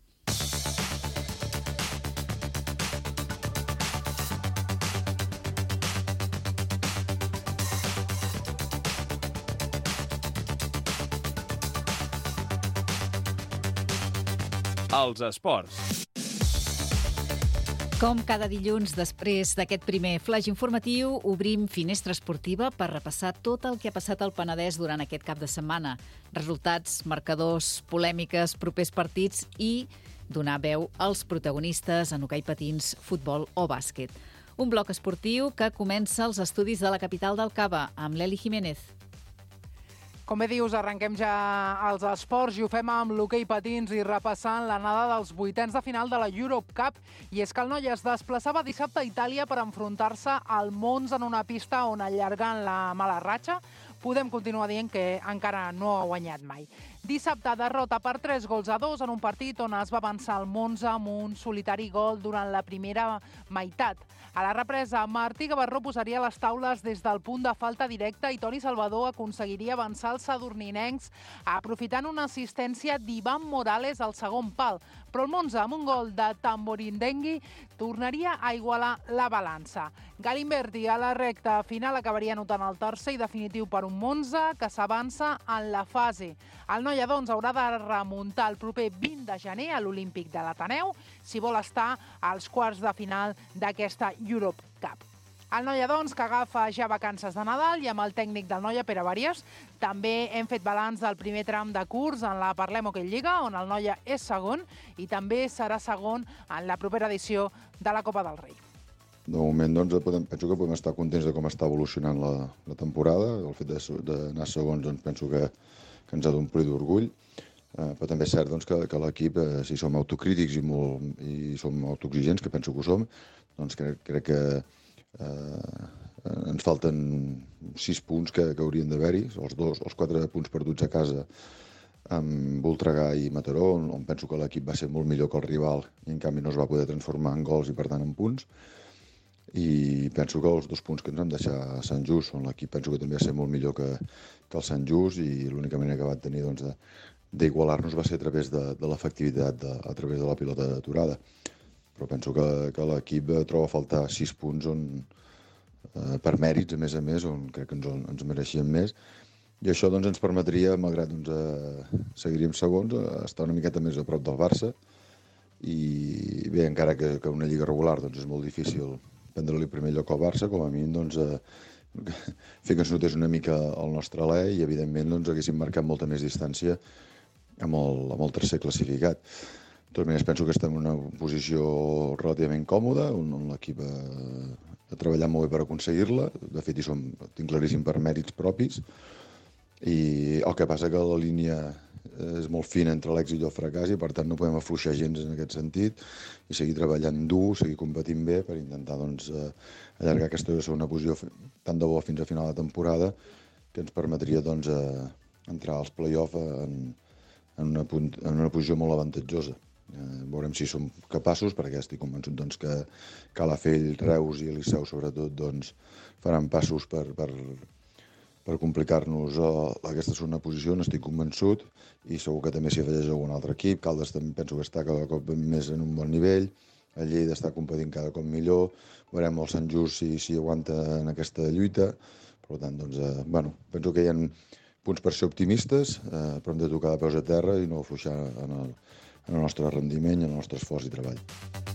Els esports. Com cada dilluns, després d'aquest primer flaix informatiu, obrim Finestra Esportiva per repassar tot el que ha passat al Penedès durant aquest cap de setmana. Resultats, marcadors, polèmiques, propers partits i donar veu als protagonistes en hoquei patins, futbol o bàsquet. Un bloc esportiu que comença als estudis de la capital del Cava, amb l'Eli Jiménez. Com bé dius, arrenquem ja els esports i ho fem amb l'hoquei patins i repassant l'anada dels vuitens de final de la Europe Cup. I és que el noi es desplaçava dissabte a Itàlia per enfrontar-se al Monza en una pista on, allargant la mala ratxa, podem continuar dient que encara no ha guanyat mai. Dissabte, derrota per 3-2 en un partit on es va avançar el Monza amb un solitari gol durant la primera meitat. A la represa, Martí Gavarró posaria les taules des del punt de falta directa i Toni Salvador aconseguiria avançar els sadurninencs aprofitant una assistència d'Ivan Morales al segon pal. Però el Monza, amb un gol de Tamborindengui, tornaria a igualar la balança. Galimberti a la recta final acabaria anotant el tercer i definitiu per un Monza que s'avança en la fase. El Noia, doncs, haurà de remuntar el proper 20 de gener a l'Olímpic de l'Ateneu si vol estar als quarts de final d'aquesta Europe Cup. El Noia, doncs, que agafa ja vacances de Nadal i amb el tècnic del Noia, Pere Varies, també hem fet balanç del primer tram de curs en la Parlem Hoquei Lliga, on el Noia és segon i també serà segon en la propera edició de la Copa del Rei. De moment, doncs, penso que podem estar contents de com està evolucionant la temporada. El fet d'anar segons, doncs, penso que ens ha d'omplir d'orgull. Però també és cert doncs, que l'equip, si som autocrítics i som autoexigents, que penso que ho som, doncs crec que ens falten 6 punts que haurien d'haver-hi, els 4 punts perduts a casa amb Voltregà i Mataró, on penso que l'equip va ser molt millor que el rival i en canvi no es va poder transformar en gols i per tant en punts. I penso que els 2 punts que ens vam deixar a Sant Just, on l'equip penso que també va ser molt millor que el Sant Just i l'única manera que va tenir doncs, d'igualar-nos va ser a través de l'efectivitat, a través de la pilota aturada. Però penso que l'equip troba a faltar 6 punts per mèrits, a més, on crec que ens mereixíem més. I això doncs, ens permetria, malgrat seguiríem segons, estar una miqueta més a prop del Barça. I bé, encara que una lliga regular doncs, és molt difícil prendre-li primer lloc al Barça, com a mínim doncs, fer que ens notés una mica el nostre alè i evidentment doncs, haguéssim marcat molta més distància amb el tercer classificat. De totes maneres, penso que estem en una posició relativament còmoda, on l'equip ha treballat molt bé per aconseguir-la. De fet, tinc claríssim per mèrits propis. I el que passa que la línia és molt fina entre l'èxit i el fracàs i per tant no podem afluixar gens en aquest sentit i seguir treballant dur, seguir competint bé per intentar doncs, allargar aquesta segona posició tant de bo fins a final de temporada que ens permetria doncs, entrar als play-off en una posició molt avantatjosa. Veurem si som capaços, perquè estic convençut doncs, que Calafell, Reus i Liceu sobretot doncs, faran passos per complicar-nos aquesta segona posició, n'estic convençut, i segur que també s'hi afegeix algun altre equip. Caldes també penso que està cada cop més en un bon nivell, el Lleida està competint cada cop millor, veurem el Sant Just si aguanta en aquesta lluita. Per tant, doncs, penso que hi ha punts per ser optimistes, però hem de tocar de peus a terra i no afluixar en el nostre rendiment i en el nostre esforç i treball.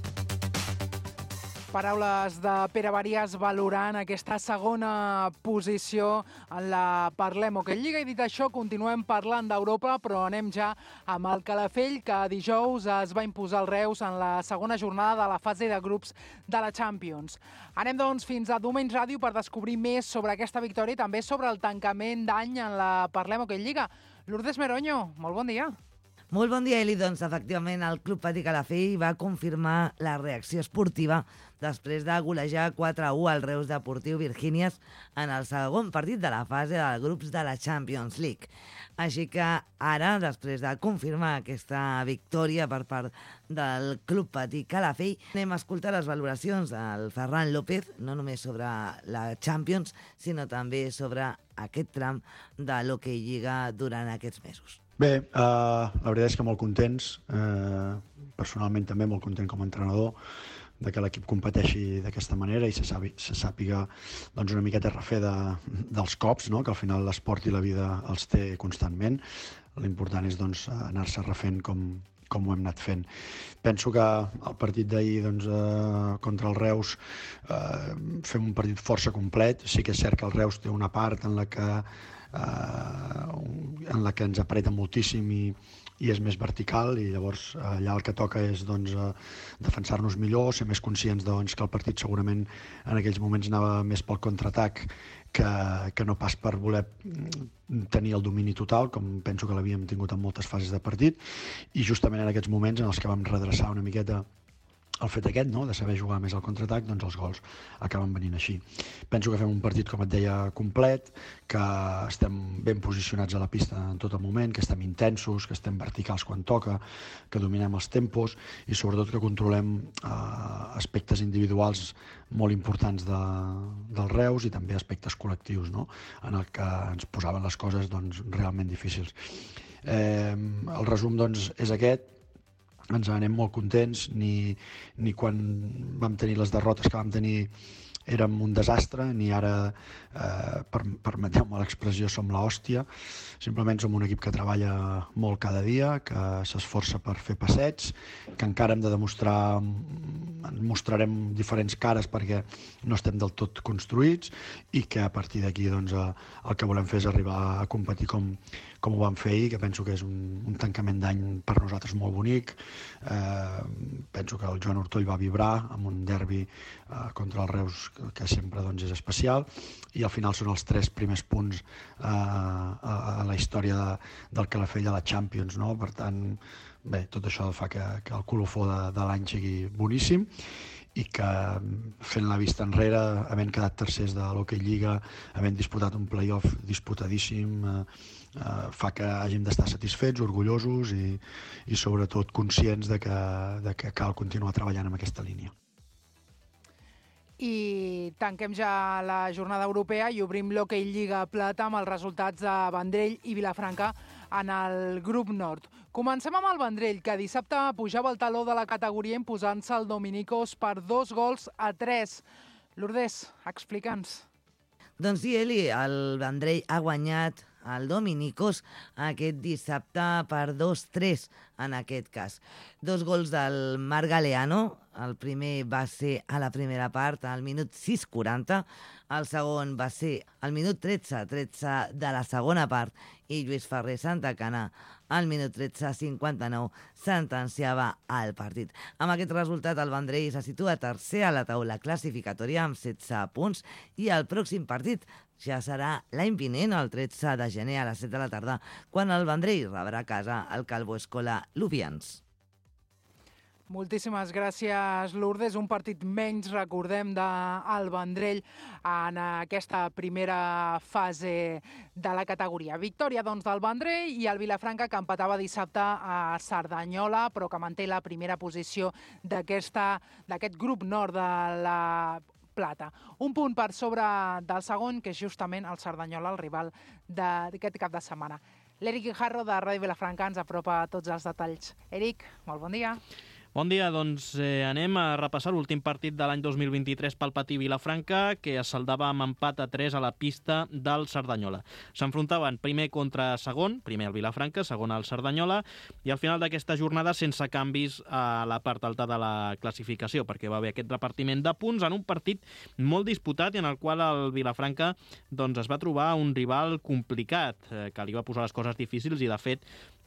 Paraules de Pere Varies valorant aquesta segona posició en la Parlem Hoquei Lliga. I dit això, continuem parlant d'Europa, però anem ja amb el Calafell, que dijous es va imposar el Reus en la segona jornada de la fase de grups de la Champions. Anem doncs fins a Domeny Ràdio per descobrir més sobre aquesta victòria i també sobre el tancament d'any en la Parlem Hoquei Lliga. Lourdes Meroño, molt bon dia. Molt bon dia, Eli. Doncs, efectivament, el Club Patí Calafell va confirmar la reacció esportiva després de golejar 4-1 al Reus Deportiu Virgínies en el segon partit de la fase de grups de la Champions League. Així que ara, després de confirmar aquesta victòria per part del Club Patí Calafell, anem a escoltar les valoracions del Ferran López, no només sobre la Champions, sinó també sobre aquest tram de l'Hoquei Lliga durant aquests mesos. Bé, la veritat és que molt contents, personalment també molt content com a entrenador, de que l'equip competeixi d'aquesta manera i se sàpiga doncs, una miqueta refer dels cops, no? Que al final l'esport i la vida els té constantment. L'important és doncs, anar-se refent com ho hem anat fent. Penso que el partit d'ahir doncs, contra el Reus fem un partit força complet. Sí que és cert que el Reus té una part en la que ens apreta moltíssim i i és més vertical, i llavors allà el que toca és defensar-nos millor, ser més conscients que el partit segurament en aquells moments anava més pel contraatac que no pas per voler tenir el domini total, com penso que l'havíem tingut en moltes fases de partit, i justament en aquests moments en els que vam redreçar una miqueta el fet aquest, de saber jugar més al contraatac, doncs els gols acaben venint així. Penso que fem un partit, com et deia, complet, que estem ben posicionats a la pista en tot el moment, que estem intensos, que estem verticals quan toca, que dominem els tempos i sobretot que controlem aspectes individuals molt importants del Reus i també aspectes col·lectius, en el que ens posaven les coses realment difícils. El resum és aquest. Ens anem molt contents, ni quan vam tenir les derrotes que vam tenir érem un desastre, ni ara, permeteu-me l'expressió, som l'hòstia. Simplement som un equip que treballa molt cada dia, que s'esforça per fer passets, que encara hem de demostrar, ens mostrarem diferents cares perquè no estem del tot construïts i que a partir d'aquí el que volem fer és arribar a competir com ho vam fer ahir, que penso que és un tancament d'any per nosaltres molt bonic. Penso que el Joan Ortoll va vibrar amb un derbi contra el Reus que sempre és especial, i al final són els 3 primers punts a la història del Calafell a la Champions, Per tant, bé, tot això fa que el colofó de l'any sigui boníssim i que, fent la vista enrere, havent quedat tercers de l'Hockey Lliga, havent disputat un play-off disputadíssim, fa que hàgim d'estar satisfets, orgullosos i sobretot conscients de que cal continuar treballant en aquesta línia. I tanquem ja la jornada europea i obrim l'Hockey Lliga Plata amb els resultats de Vendrell i Vilafranca en el grup nord. Comencem amb el Vendrell, que dissabte pujava el taló de la categoria imposant-se el Dominicos per 2-3. Lourdes, explica'ns. Doncs sí, Eli, el Vendrell ha guanyat el Dominicos aquest dissabte per 2-3, en aquest cas. 2 gols del Marc Galeano. El primer va ser a la primera part, al minut 6:40. El segon va ser al minut 13 de la segona part, i Lluís Ferrer Santacana al minut 13:59 sentenciava el partit. Amb aquest resultat, el Vendrell se situa tercer a la taula classificatòria amb 16 punts i el pròxim partit ja serà l'any vinent, el 13 de gener a les 7 de la tarda, quan el Vendrell rebrà a casa el Calvo Escola Lubians. Moltíssimes gràcies, Lourdes. Un partit menys, recordem, del Vendrell en aquesta primera fase de la categoria. Victòria, doncs, del Vendrell i el Vilafranca, que empatava dissabte a Cerdanyola, però que manté la primera posició d'aquest grup nord de la Plata. Un punt per sobre del segon, que és justament el Cerdanyola, el rival d'aquest cap de setmana. L'Eric Guijarro, de Ràdio Vilafranca, ens apropa tots els detalls. Eric, molt bon dia. Bon dia, doncs anem a repassar l'últim partit de l'any 2023 pel Patí Vilafranca, que es saldava amb empat a 3 a la pista del Cerdanyola. S'enfrontaven primer contra segon, primer el Vilafranca, segon el Cerdanyola, i al final d'aquesta jornada sense canvis a la part alta de la classificació, perquè va haver aquest repartiment de punts en un partit molt disputat i en el qual el Vilafranca doncs, es va trobar un rival complicat, que li va posar les coses difícils, i de fet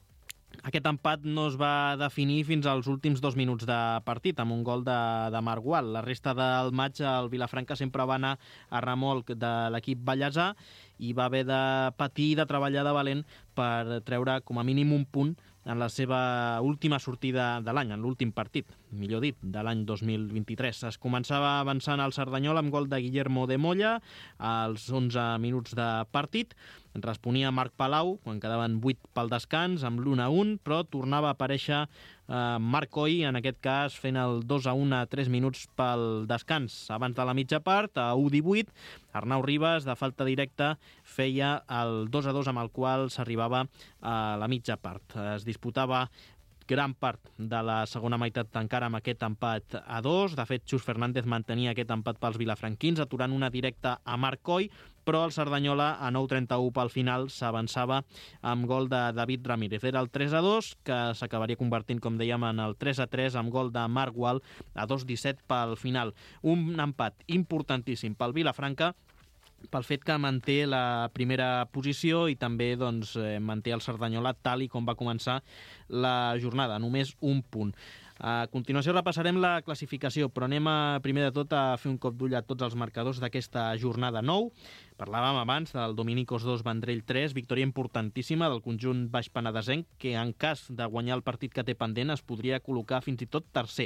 aquest empat no es va definir fins als últims 2 minuts de partit, amb un gol de Marc Gual. La resta del maig el Vilafranca sempre va anar a remolc de l'equip ballesà i va haver de patir i de treballar de valent per treure com a mínim un punt en la seva última sortida de l'any, en l'últim partit, millor dit, de l'any 2023. Es començava avançant al Cerdanyola amb gol de Guillermo de Molla als 11 minuts de partit. Responia Marc Palau quan quedaven 8 pel descans, amb l'1-1, però tornava a aparèixer Marc Coy, en aquest cas fent el 2-1 a 3 minuts pel descans. Abans de la mitja part, a 1:18, Arnau Ribas, de falta directa, feia el 2-2 amb el qual s'arribava a la mitja part. Es disputava gran part de la segona meitat encara amb aquest empat a 2. De fet, Xus Fernández mantenia aquest empat pels vilafranquins, aturant una directa a Marc Coy, però el Cerdanyola a 9:31 pel final s'avançava amb gol de David Ramírez. Era el 3-2, que s'acabaria convertint, com dèiem, en el 3-3 amb gol de Marc Gual a 2:17 pel final. Un empat importantíssim pel Vilafranca, pel fet que manté la primera posició i també doncs, manté el Cerdanyola tal i com va començar la jornada, només un punt. A continuació repassarem la classificació, però anem primer de tot a fer un cop d'ull a tots els marcadors d'aquesta jornada 9. Parlàvem abans del Dominicos 2, Vendrell 3, victòria importantíssima del conjunt baix penedesenc, que en cas de guanyar el partit que té pendent es podria col·locar fins i tot tercer.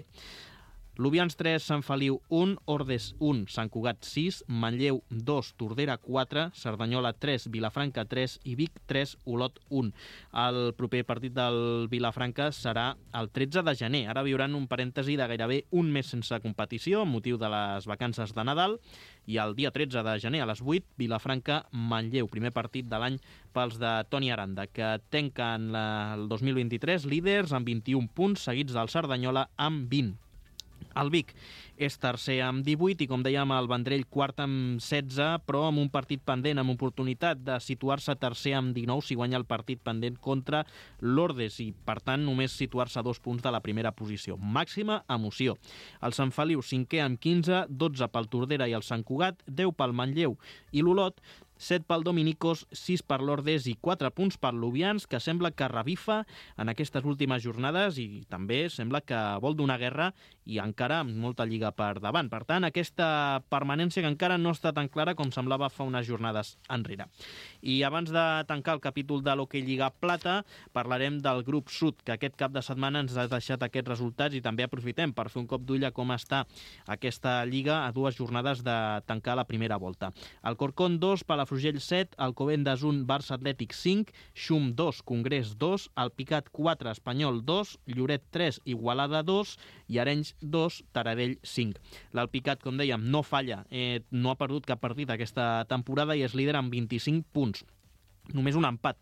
Lubians 3, Sant Feliu 1, Ordes 1, Sant Cugat 6, Manlleu 2, Tordera 4, Cerdanyola 3, Vilafranca 3 i Vic 3, Olot 1. El proper partit del Vilafranca serà el 13 de gener. Ara viuran un parèntesi de gairebé un mes sense competició amb motiu de les vacances de Nadal i el dia 13 de gener a les 8, Vilafranca-Manlleu, primer partit de l'any pels de Toni Aranda, que tanquen el 2023 líders amb 21 punts, seguits del Cerdanyola amb 20. El Vic és tercer amb 18 i, com dèiem, el Vendrell quart amb 16, però amb un partit pendent, amb oportunitat de situar-se tercer amb 19 si guanya el partit pendent contra l'Ordes i, per tant, només situar-se a 2 punts de la primera posició. Màxima emoció. El Sant Feliu, cinquè amb 15, 12 pel Tordera i el Sant Cugat, 10 pel Manlleu i l'Olot, 7 pel Dominicos, 6 per l'Ordes i 4 punts per l'Ubians, que sembla que revifa en aquestes últimes jornades i també sembla que vol donar guerra i encara amb molta lliga per davant. Per tant, aquesta permanència que encara no està tan clara com semblava fa unes jornades enrere. I abans de tancar el capítol de l'Hockey Lliga Plata, parlarem del grup Sud, que aquest cap de setmana ens ha deixat aquests resultats i també aprofitem per fer un cop d'ull a com està aquesta lliga a 2 jornades de tancar la primera volta. El Corcón 2, Palafrugell 7, Alcobendas 1, Barça Atlètic 5, Xum 2, Congrés 2, Alpicat 4, Espanyol 2, Lloret 3, Igualada 2 i Arenys 2, Taradell 5. L'Alpicat, com dèiem, no falla, no ha perdut cap partit aquesta temporada i és líder amb 25 punts. Només un empat.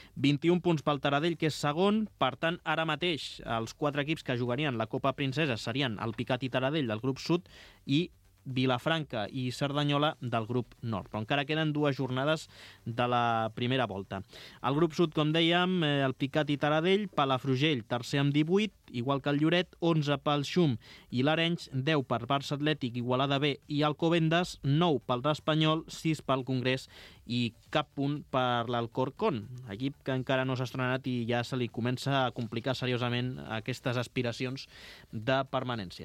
21 punts pel Taradell, que és segon. Per tant, ara mateix els 4 equips que jugarien la Copa Princesa serien Alpicat i Taradell del grup Sud i Vilafranca i Cerdanyola del grup Nord. Però encara queden 2 jornades de la primera volta. El grup Sud, com dèiem, el Picat i Taradell, Palafrugell, tercer amb 18, igual que el Lloret, 11 pel Xum i l'Arenys, 10 per Barça Atlètic, Igualada B i Alcobendas, 9 pel Espanyol, 6 pel Congrés i cap punt per l'Alcorcón, equip que encara no s'ha estrenat i ja se li comença a complicar seriosament aquestes aspiracions de permanència.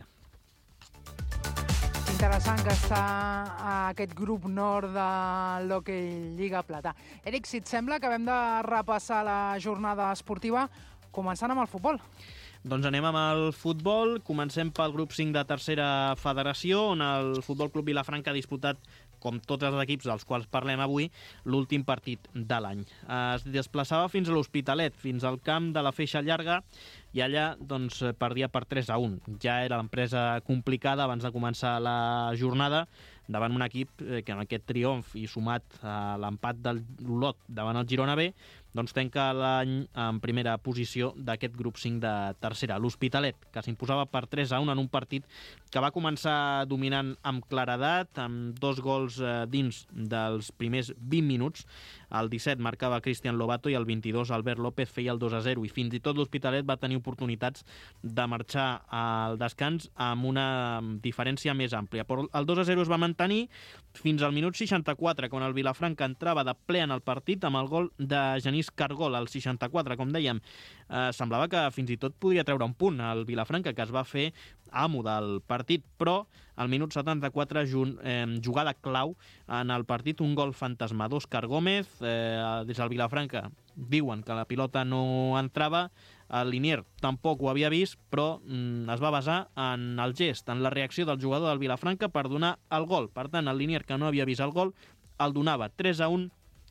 Interessant que està aquest grup nord de l'Hockey Lliga Plata. Eric, si et sembla, acabem de repassar la jornada esportiva començant amb el futbol. Doncs anem amb el futbol. Comencem pel grup 5 de tercera federació, on el Futbol Club Vilafranca ha disputat, com tots els equips dels quals parlem avui, l'últim partit de l'any. Es desplaçava fins a l'Hospitalet, fins al camp de la Feixa Llarga, i allà doncs, perdia per 3-1. Ja era l'empresa complicada abans de començar la jornada, davant un equip que amb aquest triomf i sumat a l'empat del Olot davant el Girona B, doncs tanca l'any en primera posició d'aquest grup 5 de tercera. L'Hospitalet, que s'imposava per 3-1 en un partit que va començar dominant amb claredat, amb 2 gols dins dels primers 20 minuts. El 17 marcava Cristian Lobato i el 22 Albert López feia el 2-0 i fins i tot l'Hospitalet va tenir oportunitats de marxar al descans amb una diferència més àmplia. Però el 2-0 es va mantenir fins al minut 64, quan el Vilafranca entrava de ple en el partit amb el gol de Genís Cargol al 64, com dèiem. Semblava que fins i tot podria treure un punt al Vilafranca, que es va fer amo del partit, però al minut 74, jugada clau en el partit, un gol fantasma d'Òscar Gómez. Des del Vilafranca diuen que la pilota no entrava, el Linier tampoc ho havia vist, però es va basar en el gest, en la reacció del jugador del Vilafranca per donar el gol. Per tant, el Linier, que no havia vist el gol, el donava 3-1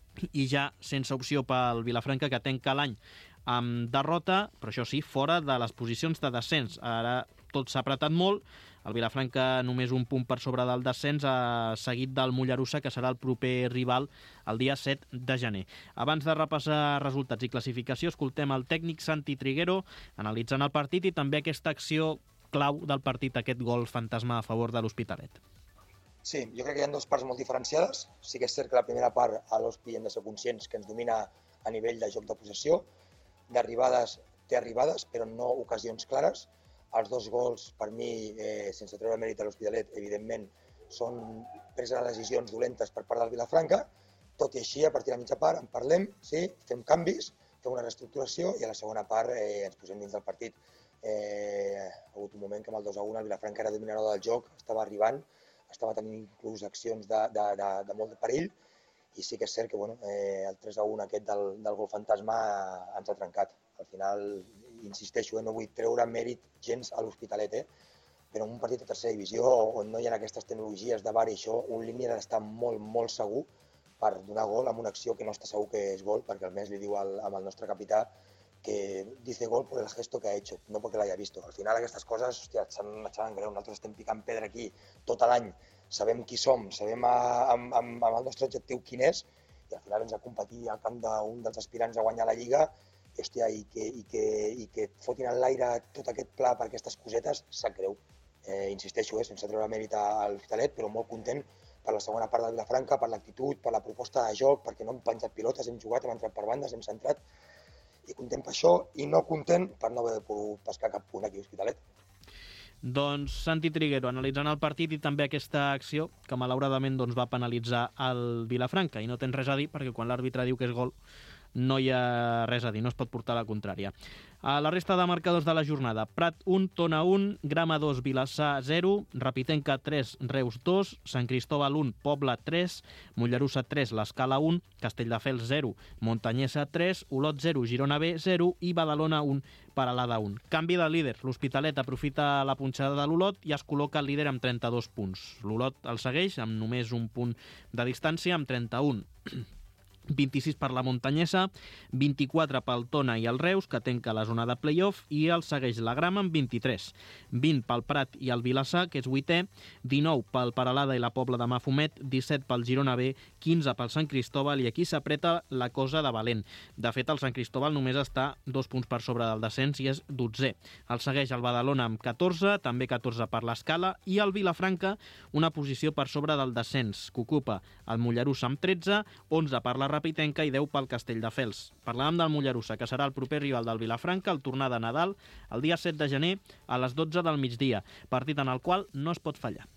i ja sense opció pel Vilafranca, que tanca l'any amb derrota, però això sí, fora de les posicions de descens. Ara tot s'ha apretat molt, el Vilafranca només un punt per sobre del descens, seguit del Mollerussa, que serà el proper rival el dia 7 de gener. Abans de repassar resultats i classificació, escoltem el tècnic Santi Triguero analitzant el partit i també aquesta acció clau del partit, aquest gol fantasma a favor de l'Hospitalet. Sí, jo crec que hi ha 2 parts molt diferenciades. Sí que és cert que la primera part a l'Hospi hem de ser conscients que ens domina a nivell de joc de possessió. D'arribades té arribades, però no ocasions clares. Els 2 gols, per mi, sense treure mèrit a l'Hospitalet, evidentment, són preses decisions dolentes per part del Vilafranca. Tot i així, a partir de la mitja part en parlem, sí, fem canvis, fem una reestructuració i a la segona part ens posem dins del partit. Ha hagut un moment que amb el 2-1 el Vilafranca era dominador del joc, estava arribant, estava tenint inclús accions de molt de perill i sí que és cert que el 3-1 aquest del gol fantasma ens ha trencat. Al final, insisteixo, no vull treure mèrit gens a l'Hospitalet, però en un partit de tercera divisió on no hi ha aquestes tecnologies de VAR i això, un línia ha d'estar molt, molt segur per donar gol amb una acció que no està segur que és gol, perquè almenys li diu al nostre capità que dice gol por el gesto que ha hecho, no porque l'haya visto. Al final aquestes coses, hòstia, et saben greu. Nosaltres estem picant pedra aquí tot l'any, sabem qui som, sabem amb el nostre objectiu quin és, i al final ens a competir al camp d'un dels aspirants a guanyar la Lliga, i que fotin en l'aire tot aquest pla per aquestes cosetes, sap greu. Insisteixo, sense treure mèrit a l'Hospitalet, però molt content per la segona part del Vilafranca, per l'actitud, per la proposta de joc, perquè no hem penjat pilotes, hem jugat, hem entrat per bandes, hem centrat, i content per això, i no content per no haver pogut pescar cap punt aquí a l'Hospitalet. Doncs Santi Triguero analitzant el partit i també aquesta acció que malauradament va penalitzar el Vilafranca, i no tens res a dir perquè quan l'àrbitre diu que és gol no hi ha res a dir, no es pot portar a la contrària. A la resta de marcadors de la jornada: Prat 1, Tona 1, Grama 2, Vilassar 0, Rapitenca 3, Reus 2, Sant Cristóbal 1, Pobla 3, Mollerussa 3, l'Escala 1, Castelldefels 0, Montanyesa 3, Olot 0, Girona B 0 i Badalona 1, Peralada 1. Canvi de líder, l'Hospitalet aprofita la punxada de l'Olot i es col·loca el líder amb 32 punts. L'Olot el segueix amb només un punt de distància, amb 31. 26 per la Montanyesa, 24 pel Tona i el Reus, que tanca la zona de play-off, i el segueix la Grama amb 23. 20 pel Prat i el Vilassar, que és 8è, 19 pel Peralada i la Pobla de Mafumet, 17 pel Girona B, 15 pel Sant Cristóbal, i aquí s'apreta la cosa de valent. De fet, el Sant Cristóbal només està 2 punts per sobre del descens i és 12è. El segueix el Badalona amb 14, també 14 per l'Escala, i el Vilafranca una posició per sobre del descens, que ocupa el Mollerussa amb 13, 11 per la Rapitenca i 10 pel Castelldefels. Parlàvem del Mollerussa, que serà el proper rival del Vilafranca, el tornar de Nadal, el dia 7 de gener a les 12 del migdia, partit en el qual no es pot fallar.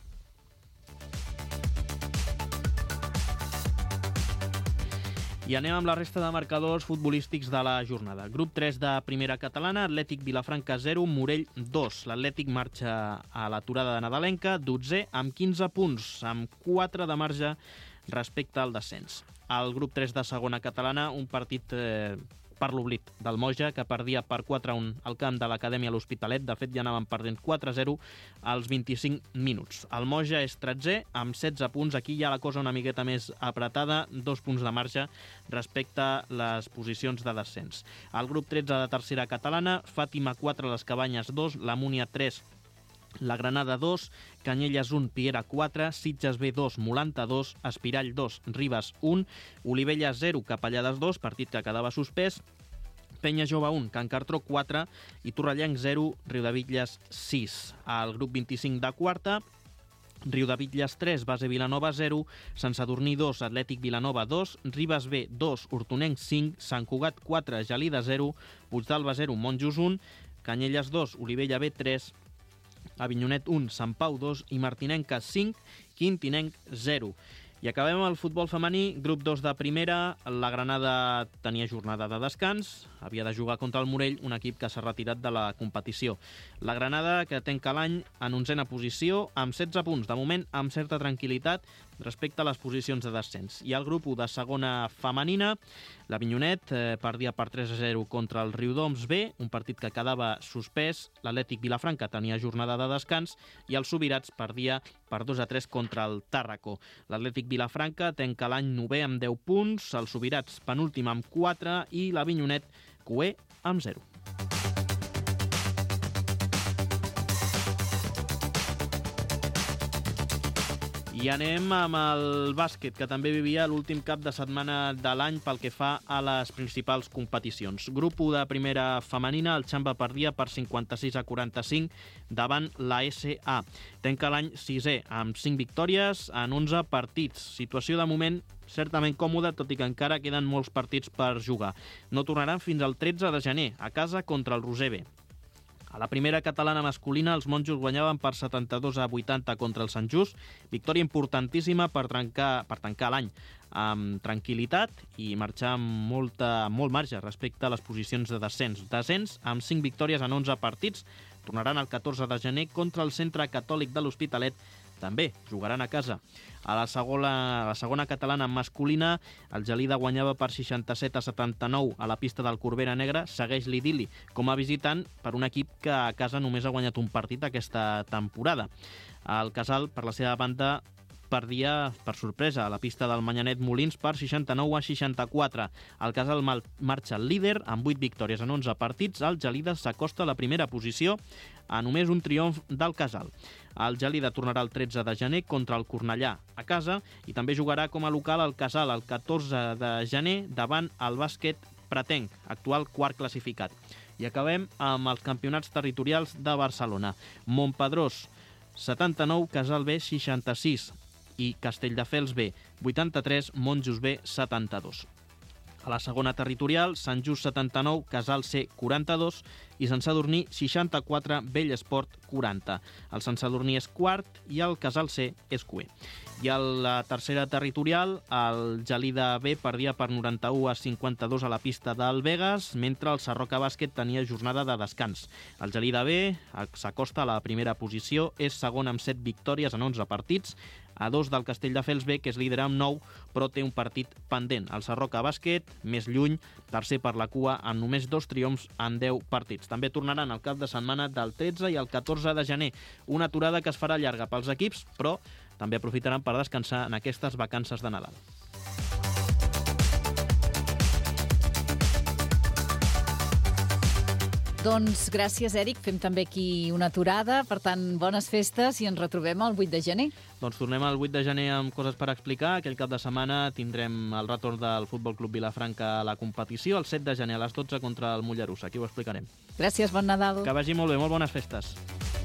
I anem amb la resta de marcadors futbolístics de la jornada. Grup 3 de primera catalana, Atlètic Vilafranca 0, Morell 2. L'Atlètic marxa a l'aturada de nadalenca, 12è, amb 15 punts, amb 4 de marge respecte al descens. Al grup 3 de segona catalana, un partit per l'oblit del Moja, que perdia per 4-1 al camp de l'Acadèmia l'Hospitalet. De fet, ja anaven perdent 4-0 als 25 minuts. El Moja és 13è, amb 16 punts. Aquí hi ha la cosa una miqueta més apretada, 2 punts de marge respecte a les posicions de descens. Al grup 13 de tercera catalana, Fàtima 4, les Cabanyes 2, la Múnia 3, la Granada 2, Canyelles 1, Piera 4, Sitges B 2, Molanta 2, Espirall 2, Ribes 1, Olivella 0, Capellades 2, partit que quedava suspès, Penya Jove 1, Can Cartró 4 i Torrellenc 0, Riudebitlles 6. Al grup 25 de quarta, Riudebitlles 3, Base Vilanova 0, Sant Sadurní 2, Atlètic Vilanova 2, Ribes B 2, Hortonenc 5, Sant Cugat 4, Gelida 0, Puigdàlber 0, Monjos 1, Canyelles 2, Olivella B 3, Avinyonet 1, Sant Pau 2 i Martinenca 5, Quintinenc 0. I acabem amb el futbol femení, grup 2 de primera. La Granada tenia jornada de descans, havia de jugar contra el Morell, un equip que s'ha retirat de la competició. La Granada, que tanca l'any en 11a posició, amb 16 punts, de moment amb certa tranquil·litat respecte a les posicions de descens. I el grup 1 de segona femenina, l'Avinyonet perdia per 3-0 contra el Riudoms B, un partit que quedava suspès. L'Atlètic Vilafranca tenia jornada de descans i el Subirats perdia per 2-3 contra el Tàrraco. L'Atlètic Vilafranca tanca l'any 9è amb 10 punts, el Subirats penúltim amb 4 i l'Avinyonet cué amb 0. I anem amb el bàsquet, que també vivia l'últim cap de setmana de l'any pel que fa a les principals competicions. Grup 1 de primera femenina, el Xamba perdia per 56-45 davant la SA. Tanca l'any 6è, amb 5 victòries en 11 partits. Situació de moment certament còmoda, tot i que encara queden molts partits per jugar. No tornaran fins al 13 de gener, a casa contra el Roser B. A la primera catalana masculina, els monjos guanyaven per 72-80 contra el Sant Just. Victòria importantíssima per tancar l'any amb tranquil·litat i marxar amb molt marge respecte a les posicions de descens. Descens amb 5 victòries en 11 partits. Tornaran el 14 de gener contra el Centre Catòlic de l'Hospitalet. També jugaran a casa. A la segona catalana masculina, el Gelida guanyava per 67-79 a la pista del Corbera Negra. Segueix l'idil·li com a visitant per un equip que a casa només ha guanyat un partit aquesta temporada. El Casal, per la seva banda, perdia per sorpresa a la pista del Manyanet Molins per 69-64. El Casal marxa líder amb 8 victòries en 11 partits. El Gelida s'acosta a la primera posició a només un triomf del Casal. El Gelida tornarà el 13 de gener contra el Cornellà a casa i també jugarà com a local el Casal el 14 de gener davant el Bàsquet Pretenc, actual quart classificat. I acabem amb els campionats territorials de Barcelona. Montpedrós, 79, Casal B, 66 i Castelldefels B, 83, Monjos B, 72. A la segona territorial, Sant Just 79, Casal C 42 i Sant Sadurní 64, Bellesport 40. El Sant Sadurní és quart i el Casal C és cuer. I a la tercera territorial, el Gelida B perdia per 91-52 a la pista del Vegas, mentre el Sarroca Bàsquet tenia jornada de descans. El Gelida B s'acosta a la primera posició, és segon amb 7 victòries en 11 partits, a 2 del Castelldefels B, que és líder amb 9, però té un partit pendent. El Sarroca Bàsquet, més lluny, tercer per la cua, amb només 2 triomfs en 10 partits. També tornaran el cap de setmana del 13 i el 14 de gener. Una aturada que es farà llarga pels equips, però també aprofitaran per descansar en aquestes vacances de Nadal. Doncs gràcies, Èric. Fem també aquí una aturada. Per tant, bones festes i ens retrobem el 8 de gener. Doncs tornem el 8 de gener amb coses per explicar. Aquell cap de setmana tindrem el retorn del Futbol Club Vilafranca a la competició. El 7 de gener a les 12 contra el Mollerussa. Aquí ho explicarem. Gràcies, bon Nadal. Que vagi molt bé, molt bones festes.